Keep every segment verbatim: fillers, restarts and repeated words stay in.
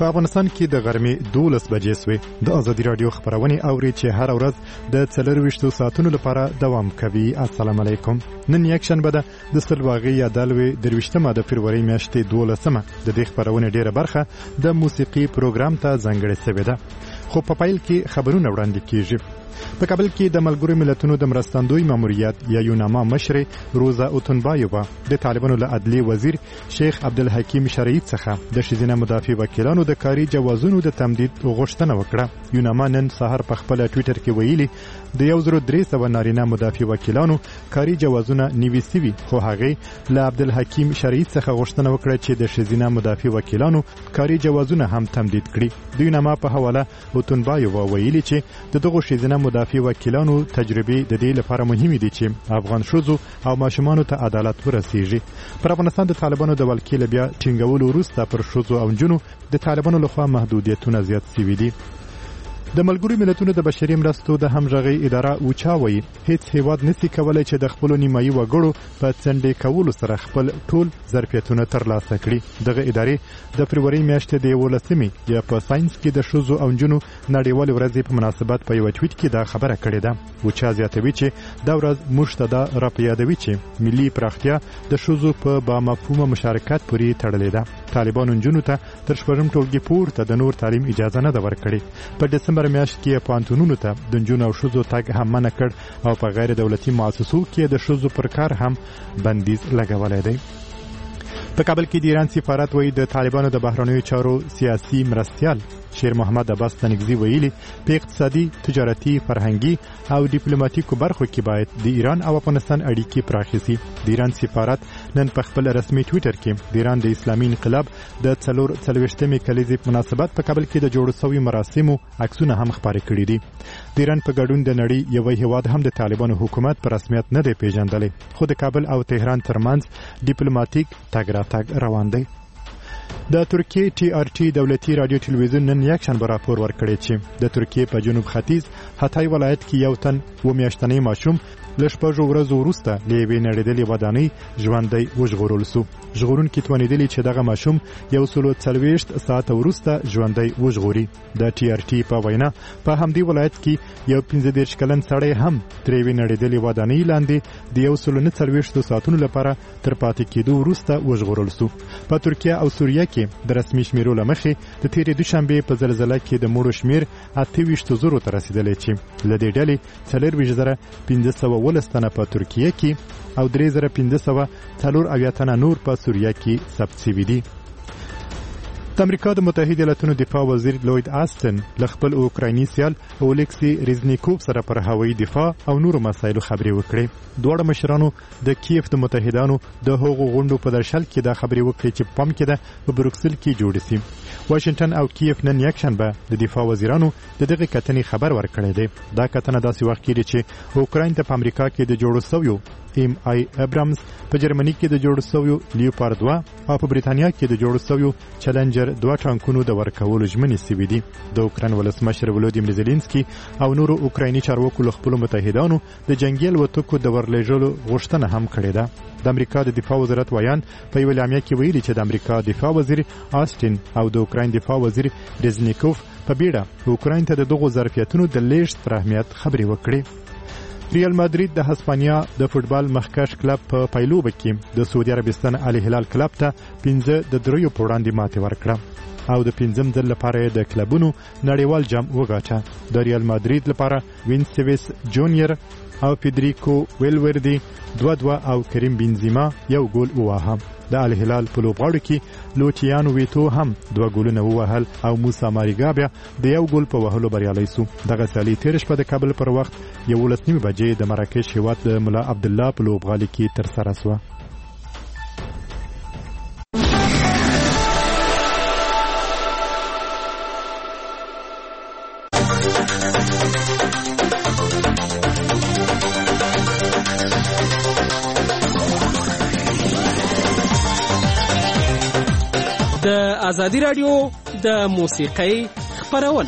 په افغانستان کې د غرمې دولس بجې سوې. د ازادي راډیو خبرونه اوري چې هر ورځ د څلرويشتو ساعتونو لپاره دوام کوي. السلام علیکم. نن یک شنبه ده د سلواغې یا دلوي درويشتمه د فروری میاشتې دولسمه. د دې خبرونه ډیره برخه د موسیقي پروګرام ته ځانګړې شوې ده. خو په پایل کې خبرونه وړاندې کیږي. په کابل کې د ملګرو ملتونو د مرستندوی ماموریت یا یوناما مشر روزا اوتونبایووا د طالبانو له عدلی وزیر شیخ عبدالحکیم شرعی څخه د شیزینه مدافع وکیلانو د کاري جوازونو د تمدید غوښتنه وکړه. یوناما نن سهار په خپل ټوئیټر کې ویلي د یو زر درې سوه نارینه مدافع وکیلانو کاري جوازونه نیوي سوي، خو هغه له عبدالحکیم شرعی څخه غوښتنه وکړه چې د شیزینه مدافع وکیلانو کاري جوازونه هم تمدید کړي. د یوناما په حواله اوتونبایووا ویلي چې د دغه شیزینه مدافع وکیلانو تجربه د دې لپاره مهمه دي چې افغان شوزو او ماشومانو ته عدالت ورسیږي. پر افغانستان د طالبانو د ولکې بیا ټینګولو وروسته پر شوزو او جنونو د طالبانو لخوا محدودیتونه زیات شوي دي. د ملګرو ملتونو د بشري مرستو د همغږي اداره اوچاوي هیڅ هیواد نسی کولای چې د خپل نیمایي وګړو په څنډې کولو سره خپل ټول ظرفیتونه ترلاسه کړي. دغه ادارې د فروری میاشتې د یولسمې یا په ساينس کې د شوزو او جنونو نړیوال ورځې په مناسبت په یو ټویټ کې دا خبره کړې ده. اوچا زیاتوي چې دا ورځ موږ ته دا راپیادوي چې ملي پراختیا د شوزو په با مفهومه مشارکت پورې تړلې ده. طالبانو جنونو ته تر شپږم ټولګي پورته د نور تعلیم اجازه نه ده ورکړې. په دسمبر میاشت کې پانتونونو ته د جنونو او شوزو تګ هم منع کړ او په غیر دولتي مؤسسو کې د شوزو پر کار هم بندیز لګولای دی. په کابل کې د ایران سفارت وایي د طالبانو د بهرنیو چارو سیاسي مرستیال شیر محمد عباس تنگزی ویلي په اقتصادي، تجارتي، فرهنګي او ډیپلوماټیکو برخو کې باید د ایران او افغانستان اړیکې پراخې شي. د ایران سفارت نن په خپل رسمي ټوئیټر کې د ایران د اسلامي انقلاب د څلور څلوېښتمې کلیزې په مناسبت په کابل کې د جوړ شوي مراسمو عکسونه هم خپاره کړي دي. د ایران په ګډون د نړۍ یو هیواد هم د طالبانو حکومت په رسمیت نه دی پیژندلی، خو د کابل او تهران ترمنځ ډیپلوماټیک تګ راتګ روان دی. د ترکیه ټي آر ټي دولتي رادیو ټلویزیون نن یک شنبه راپور ورکړی چې د ترکیه په جنوب ختیځ هاتای ولایت کې یو تن و میاشتنی ماشوم له شپږو ورځو وروسته له یوې نړېدلې ودانۍ ژوندی وژغورل سو. ژغورونکي توانیدلي چې دغه ماشوم یو سلو څلوېښت ساعته وروسته ژوندی وژغوري. د ټي آر ټي په وینا په همدې ولایت کې یو پنځه دېرش کلن سړی هم تر یوې نړېدلې ودانۍ لاندې د یو سلو نه څلوېښتو ساعتونو لپاره تر پاتې کېدو وروسته وژغورل سو. په ترکیه او سوریه کې د رسمي شمیرو له مخې د تېرې دوشنبې په زلزله کې د مړو شمیر اته ویشت زرو ته رسیدلی چې له دې ډلې څلورویشت زره پنځه سوه ولس تنه په ترکیه کې او درې زره پنځه سوه څلور اویا تنه نور په سوریه کې ثبت شوي دي. د امریکا د متحده ایالاتونو دفاع وزیر لوید آستن له خپل اوکرایني سیال اولیکسی ریزنیکوف سره پر هوایي دفاع او نورو مسایلو خبرې وکړې. دواړه مشرانو د کیف د متحدانو د هغو غونډو په درشل کې دا خبرې وکړې چې پام کې ده په بروکسل کې جوړ شي. واشنگټن او کیف نن یک شنبه د دفاع وزیرانو د دغه کتنې خبر ورکړی دی. دا کتنه داسې وخت کې چې اوکراین ته په امریکا کې د جوړو شویو ایم آی ابرامز، په جرمني کې د جوړ شویو لیوپارد دوه او په بریتانیا کې د جوړ شویو چلنجر دوه ټانکونو د ورکولو ژمنې شوې دي. د اوکراین ولسمشر ولودیمیر زيلنسکي او نورو اوکرایني چارواکو له خپلو متحدانو د جنگي الوتکو د ورلېږلو غوښتنه هم کړې ده. د امریکا د دفاع وزارت ویان په یو اعلامیه کې ویلي چې د امریکا دفاع وزیر آستین او د اوکراین دفاع وزیر ریزنیکوف په بیړه اوکراین ته د دغو ظرفیتونو د لیږد پر اهمیت خبرې وکړي. ریال مادرید د هسپانیا د فوټبال مخکښ کلب په پایلوبه کې د سعودي عربستان الهلال کلب ته پنځه د دریو په وړاندې ماتې ورکړه او د پنځم ځل لپاره د کلبونو نړیوال جام وګاټه. د ریال مادرید لپاره وینسیوس جونیور او فیدریکو ویلوردی دوه دوه او کریم بنزیما یو ګول وواهه. د الهلال په لوبغاړو کې لوچیانو ویتو هم دوه ګولونه ووهل او موسی ماریګا بیا د یو ګول په وهلو بریالی سو. دغه سیالي تېره شپه د کابل پر وخت یولس نیمې بجې د مراکش هیواد د ملا عبدالله په لوبغالي کې ترسره سوه. د ازادي راډیو د موسیقۍ خبرونه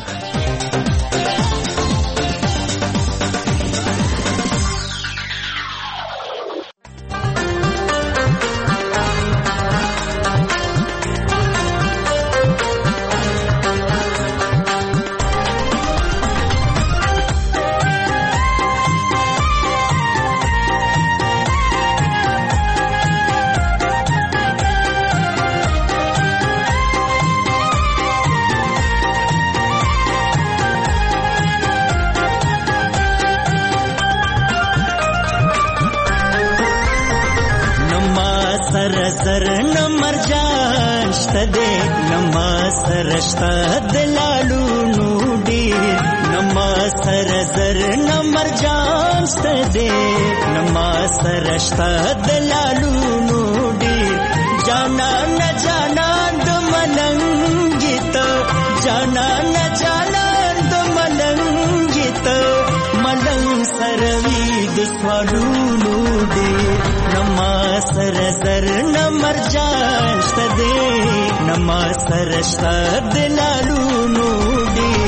دې نما سرشتا دلالو نو ډیر نما سر زر نمر جان ستدې نما سرشتا دلالو نو ډیر جانا نه جانا د ملنګیت جانا نه جانا د ملنګیت ملنګ سروي د سوالونو ډیر نما سر زر نمر جان ستدې نما سرشتا دلالو نو ډیر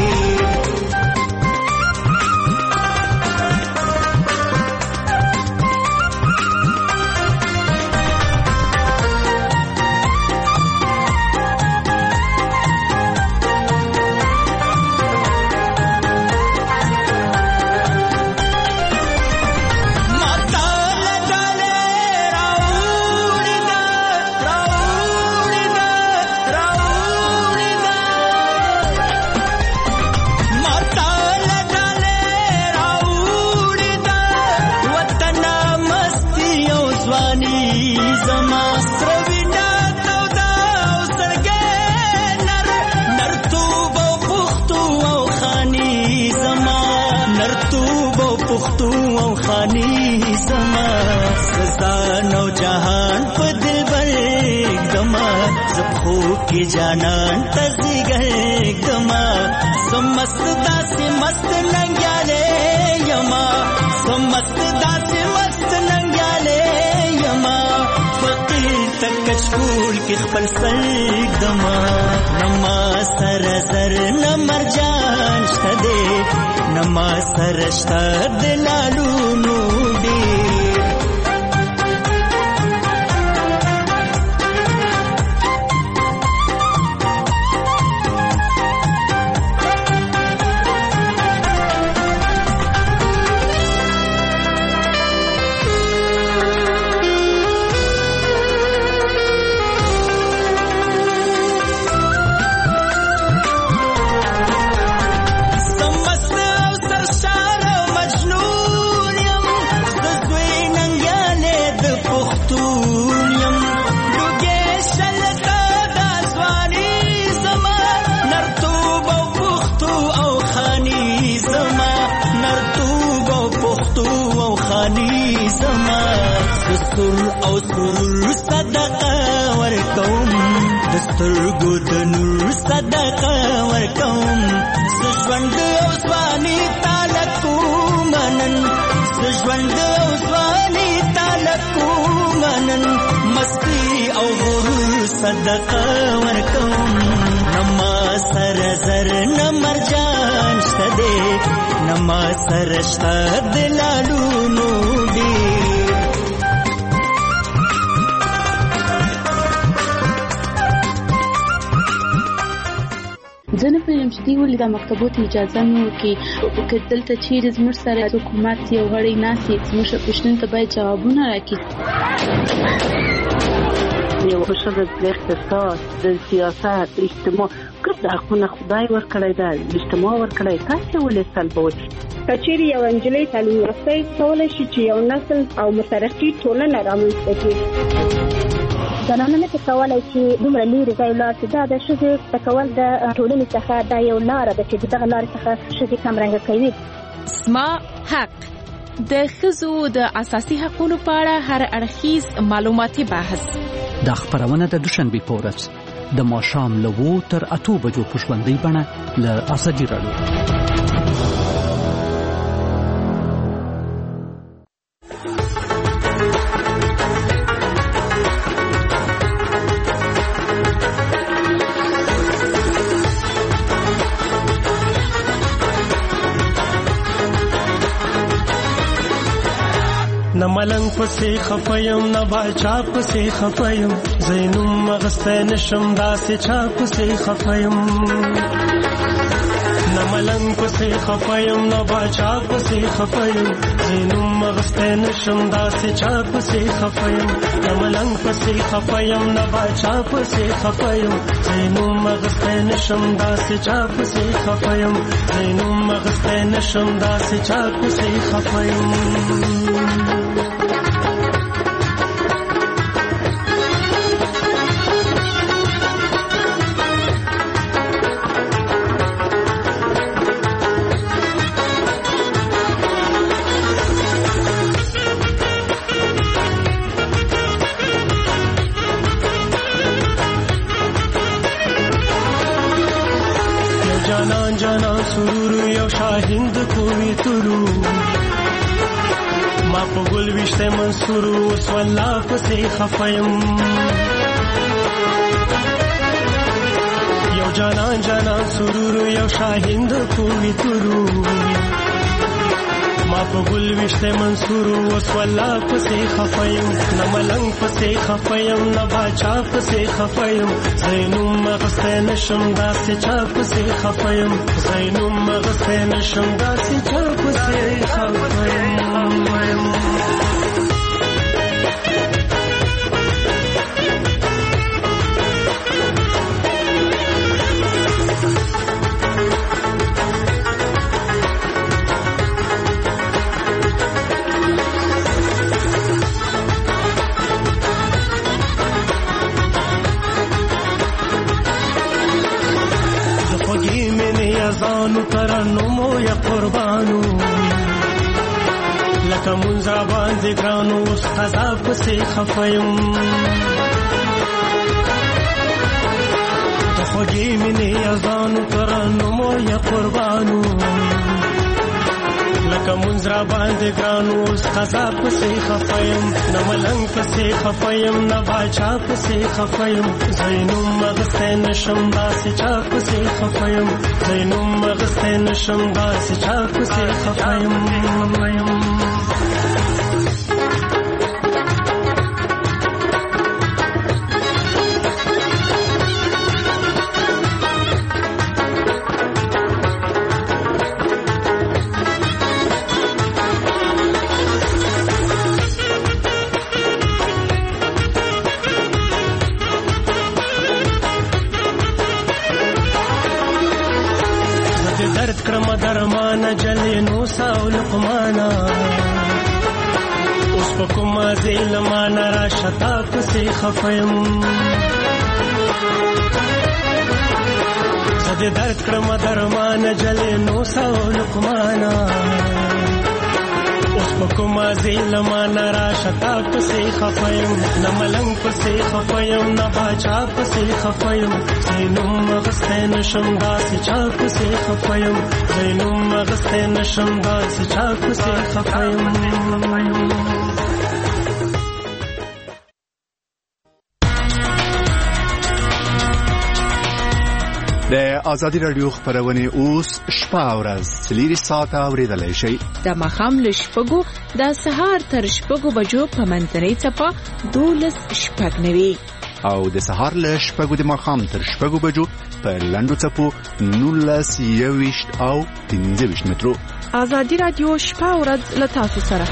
की जानन तजिगर गमा समस्त दास मस्त नंग्याले यमा समस्त दास मस्त नंग्याले यमा फकीर तक स्कूल की खपल सर गमा नमा सर सर नमर जान शदे नमा सरश्ता दिलालू नूडी او سرور صدقه ورکوم دسترګو د نور صدقه ورکوم سژوند او ځواني تعالی کومنن سژوند او ځواني تعالی کومنن مستی او غرور صدقه ورکوم نما سر زر نمر جان شته نما سرشتا دلالو نو دی زنه پریم چې دی ولې د مکتبونو اجازه نه ورکړي که دلته چیرې زموږ سره حکومت یو غړی ناسي زموږ پوښتنې ته باید جوابونه راکړي یو بشر د اقتصاد د سیاست اجتماع ګرد حقونه خدای ورکړی دی اجتماع ورکړی تاسو ولې سلبوي کچېری یو انجلۍ تعلیم یافته کولای شي چې یو نسل او مترقي ټولنه رامنځته کړي زنانه نه کولای شي دومره لري ځای لاړ چې دا د ښځې تکول د ټولنې څخه دا یو لار ده چې دغه لار څخه ښځې کمرنګه کوي اسما حق د ښځو د اساسي حقوقو په اړه هر اړخیز معلوماتي بحث د خبرونه د دوشنبه په ورځ د ماښام له وو تر اته بجو په ژوندۍ بڼه له اساسي راډیو نملنګ پسې خفیم نه باچا پسې خفیم زینوم مغسته نشم داسې چا پسې خفیم نملنګ پسې خفیم نه باچا پسې خفیم زینوم مغسته نشم داسې چا پسې خفیم نملنګ پسې خفیم نه باچا پسې خفیم زینوم مغسته نشم داسې چا پسې خفیم زینوم مغسته نشم داسې چا پسې خفیم شاهند کوي تورو ما په ګل وشته منصور اوس والله پسې خفایم یو جانان جانان سرور یو شاهند کوي تورو ما په ګل وشته منصور اوس والله پسې خفایم نه ملنګ پسې خفایم نه باچا پسې خفایم زینوم مغسته نشم داسې چا پسې خفایم زینوم مغسته نشم داسې چا پسې خفایم ازانو ترنمو یا قربانو لکه منځه باندې ګرانو اوس قضا پسې خفایم د خوږې مینې ازانو ترنمو یا قربانو لکه منځه باندې ګرانو اوس قضا پسې خفایم نه ملنګ پسې خفایم نه باچا پسې خفایم زینوم مغسته نشم داسې چا پسې خفایم زینوم مغسته نشم داسې چا پسې خفایم درمانا جلینو ساو لقمانا اوس په کومه ځلمانا را شتا پسې خفایم زه درد کړم درمانا جلینو ساو لقمانا اوس په کومه ځلمانا را شتا پسې خفایم نه ملنګ پسې خفایم نه باچا پسې خفایم زینوم مغسته نشم داسې چا پسې خفایم زینوم مغسته نشم داسې چا پسې خفایم د ازادي رادیو خبرونه اوس شپه او ورځ څلور ساعته اوریدلای شئ د مخام له شپږو د سهار تر شپږو بجو په منځنۍ څپه دولس شپږ نوي او د سهار له شپږو د مخام تر شپږو بجو په لندو څپو نولس یويشت او پنځه ویشت مترو ازادي رادیو شپه او ورځ له تاسو سره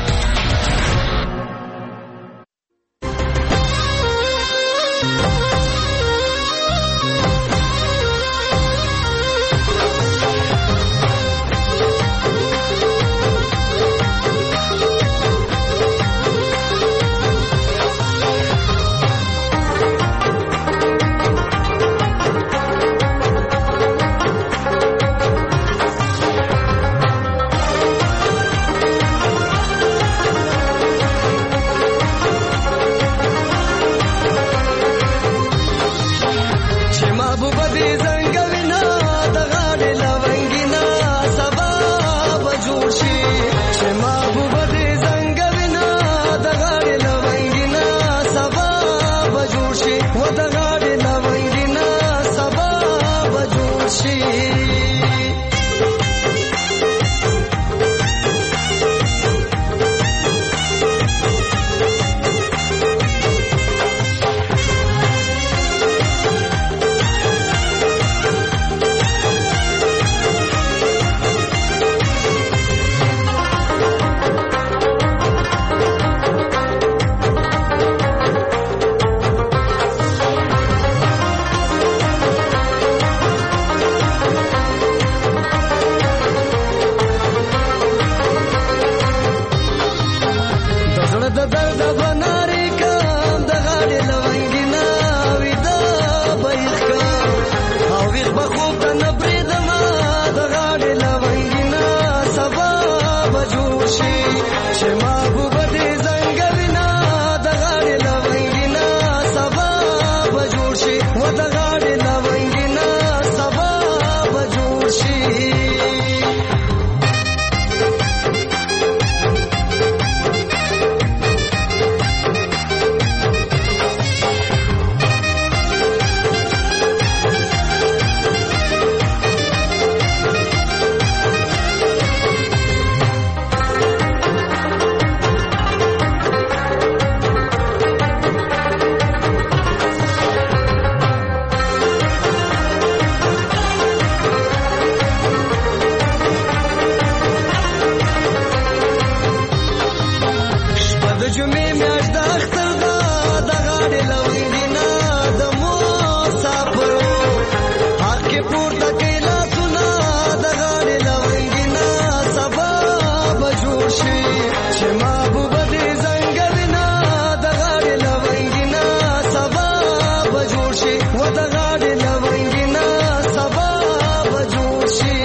جمعې میاشت د اختر ده د غاړې لونګینه د مسافرو حق کې پورته کوي لاسونه د غاړې لونګینه سبا به جوړ شي چې محبوبه دې زنګوینه د غاړې لونګینه سبا به جوړ شي و د غاړې لونګینه سبا به جوړ شي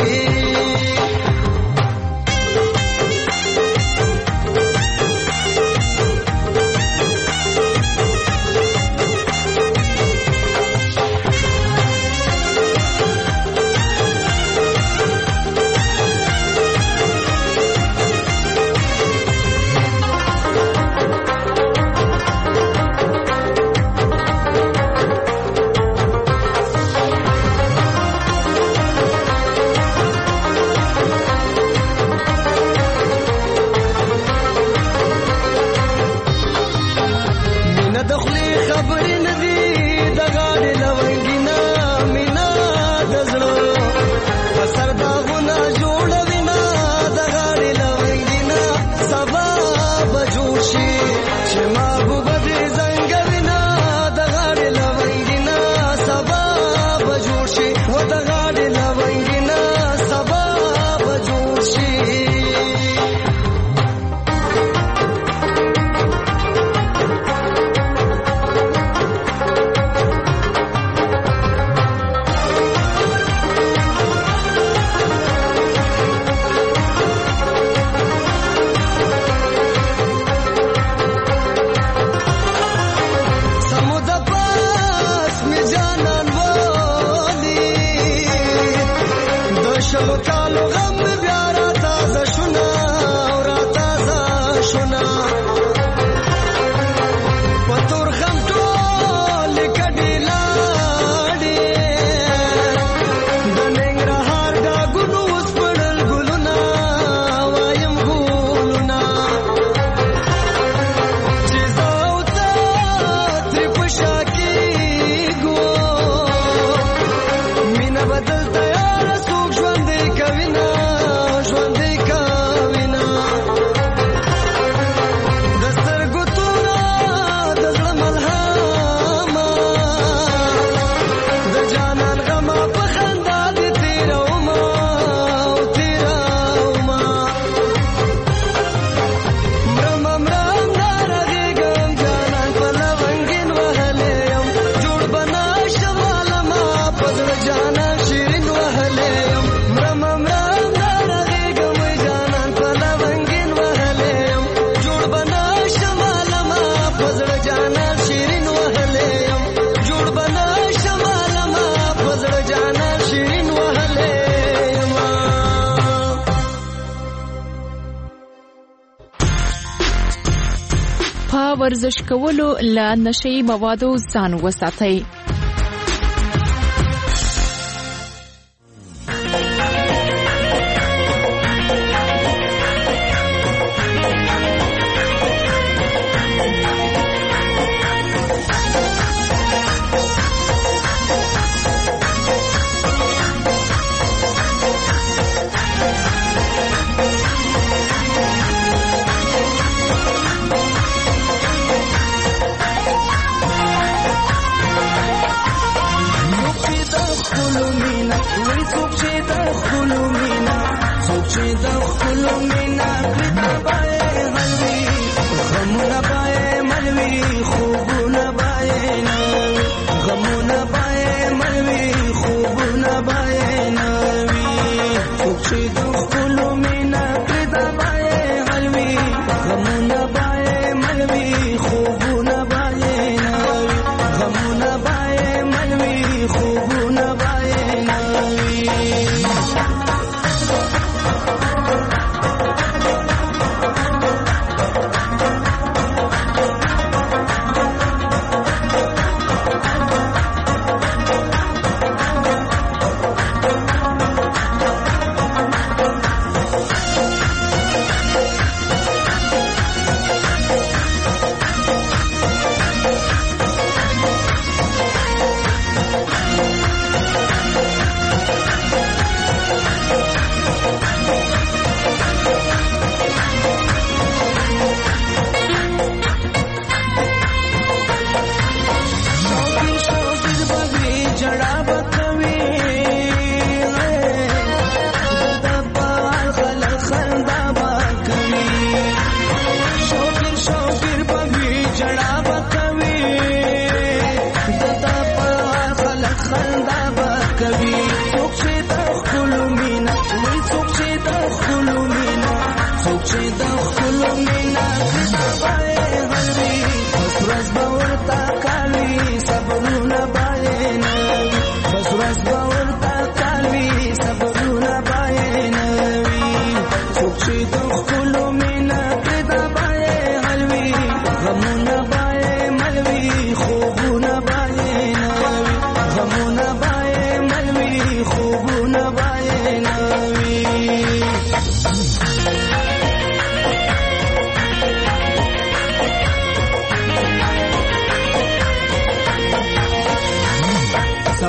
ورزش کولو له نشي موادو ځان وساتئ.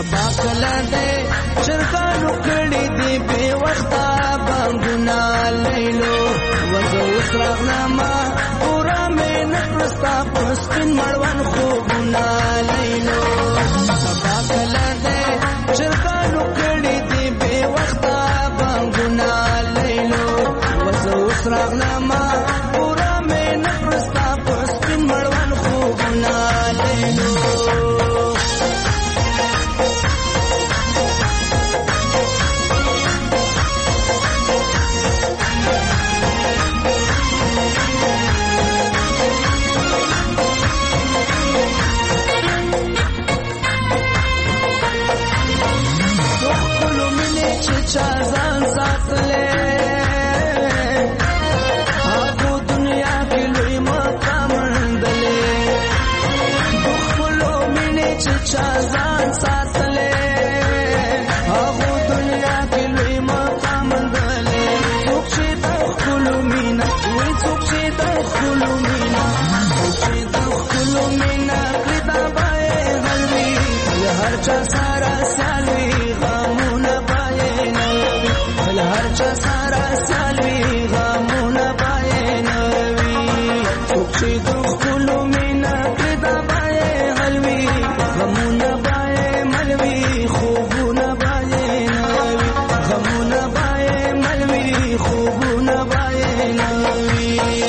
سبا کله دې چرګانو کړي دي بې وخته بانګونه لیلو وزه اوس راغلمه پوره مې نه کړه ستا په سپین مړوند خوبونه لیلو سبا کله دې چرګانو کړي دي بې وخته بانګونه لیلو وزه اوس راغلمه پوره مې نه کړه ستا په سپین مړوند خوبونه لیلو چا ځان ساتلې هغه دنیا کې لوی مقام مندلې خپلو مینې چې چا ځان ساتلې هغه دنیا کې لوی مقام مندلې څوک چې د خپلو مینا وای څوک چې د خپلو مینا څوک چې د خپلو مینا کړي دا به غلوي هر چا سره سالوي غمونه هر چا سارا سالوي غمونه پای نوي څوک چې د خپلو مینا کړي دا پای حلوي غمونه پای ملوي خوبونه پای نوي غمونه پای ملوي خوبونه پای نوي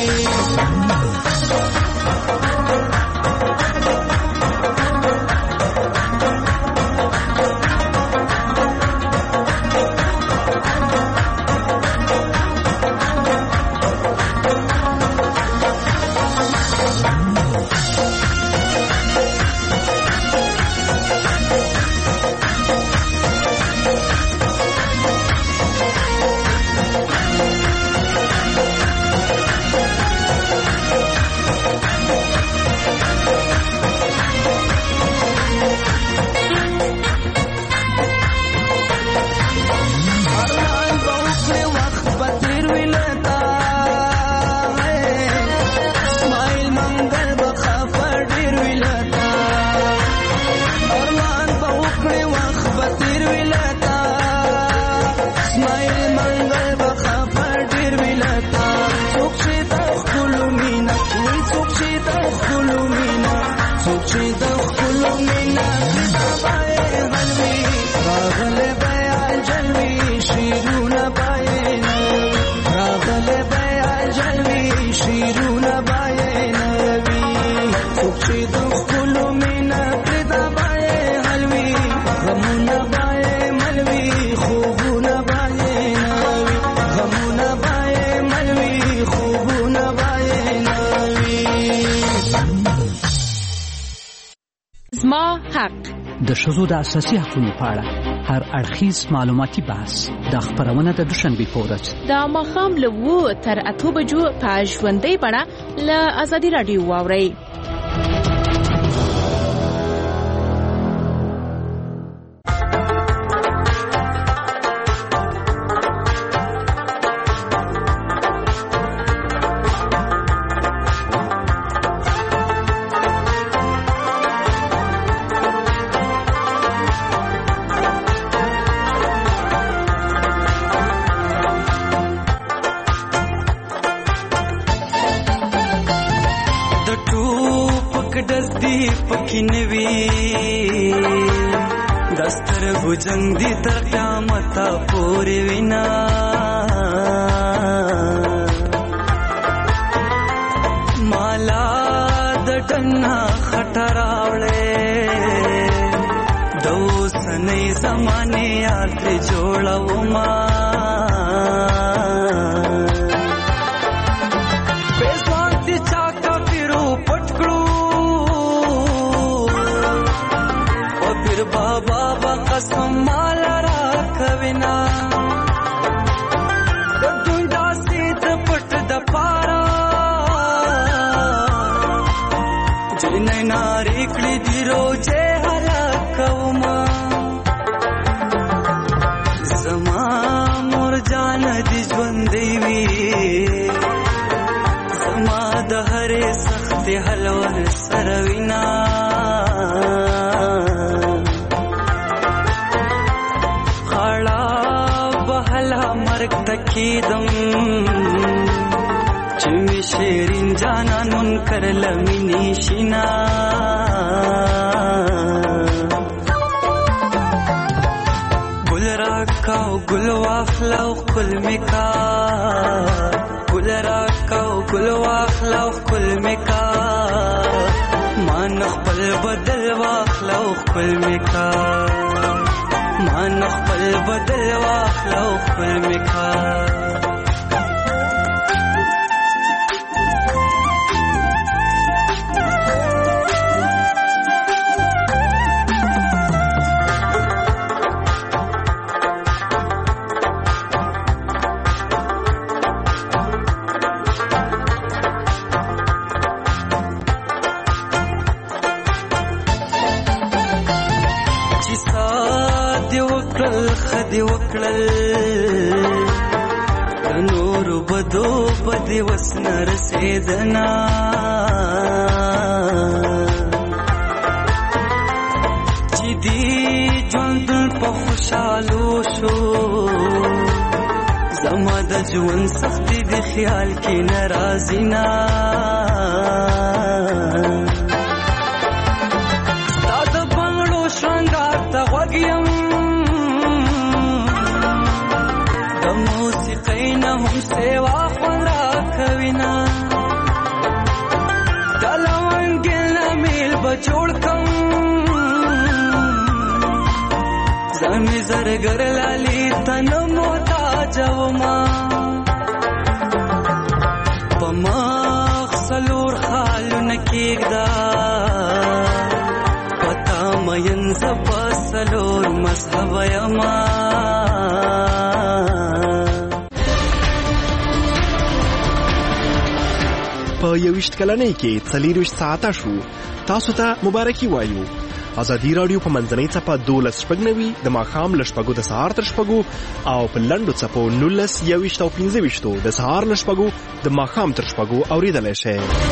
د ښځو د اساسي حقوقو په اړه هر اړخیز معلوماتي بحث د خبرونه د دوشنبه په ورځ د ماښام له اوو تر اتو بجو په ژوندۍ بڼه له ازادي راډیو واورئ. जंग दी तर क़यामत पूरी विना माला दटना खटरावले दो सने ज़माने याद जोड़ा उमा बेस्वांती चाका फिरो पटकड़ू और फिर बाबा कसम माला राखविना दुंडा सीत पट द पारा जिने नारी कली दिरो जे हलाकवमा जमा मोर जान दी ज्वंदेवी जमा दहरे सख्त हलवर सरविना شیرین جانان منکر لمینی شینا گل راکاو گل واخلاو خپل میکا گل راکاو گل واخلاو خپل میکا مان خپل بدل واخلاو خپل میکا مان خپل بدل واخلاو خپل میکا خدي وکړل د نور بدو بدی وسن رسیدنا چې دی ژوند په خوشالو شو زما د ژوند سختي د خیال کې ناراضی نا ستاد بنگلو شرنګار ته وګیم هم سیوا خورا کوینا دلوانگل میل بچوڑ کم زمی زرگر لالی تن موتا جوما پماخ سلور خالو نکیگ دا پتا مین زبا سلور مذہب یما په یویشت کلنۍ کې څلېرویشت ساعته شو. تاسو ته مبارکي وایو. ازادي راډیو په منځنۍ څپه دولس شپږ نوي د ماښام له شپږو د سهار تر شپږو او په لنډو څپو نولس یویشت او پنځه ویشتو د سهار له شپږو د ماښام تر شپږو اورېدلی شئ.